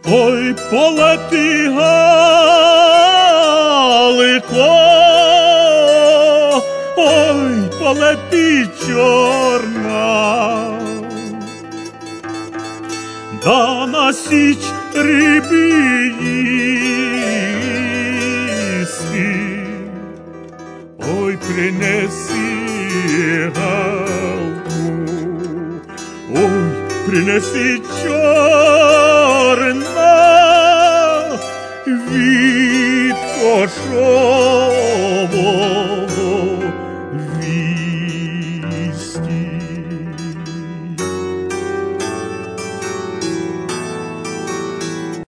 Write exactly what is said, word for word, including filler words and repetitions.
Ой, полети галико, ой, полети чорна, да на січ риби їсти, ой, принеси галку, ой, принеси чорна, від кошо.